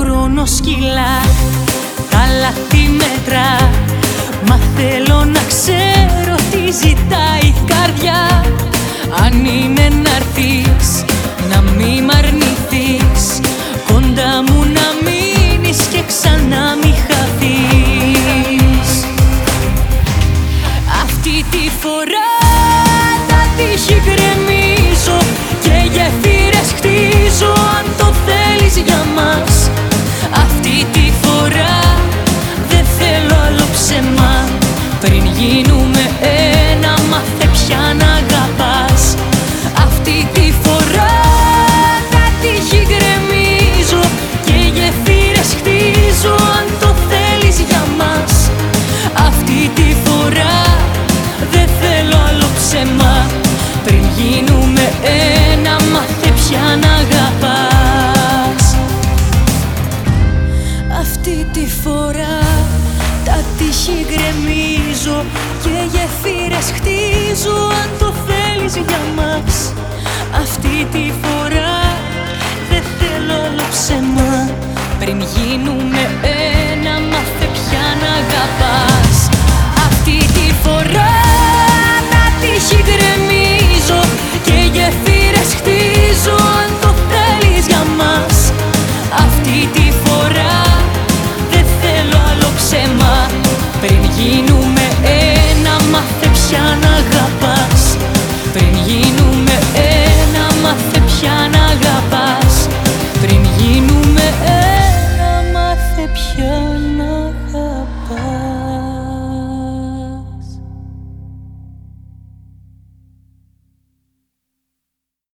χρόνος κυλά, τα λάθη μετρά. Μα θέλω να ξέρω τι ζητάει η καρδιά. Αν είναι να'ρθείς, να μη μ' αρνηθείς, κοντά μου να μείνεις και ξανά μη χαθείς. Αυτή τη φορά τα τείχη γκρεμίζω και γεφύρες χτίζω, αν το θέλεις για μας. Αυτή τη φορά δεν θέλω άλλο ψέμα, πριν γίνουμε ένα μάθε πια να αγαπάς. Αυτή τη φορά τα τείχη γκρεμίζω και γεφύρες χτίζω, αν το θέλεις για μας. Αυτή τη φορά δεν θέλω άλλο ψέμα, πριν γίνουμε ένα μάθε πια να αγαπάς. Αυτή τη φορά τα τείχη γκρεμίζω και γεφύρες χτίζω, αν το θέλεις για μας. Αυτή τη φορά δεν θέλω άλλο ψέμα, πριν γίνουμε ένα μάθε πια να αγαπάς. Αυτή τη φορά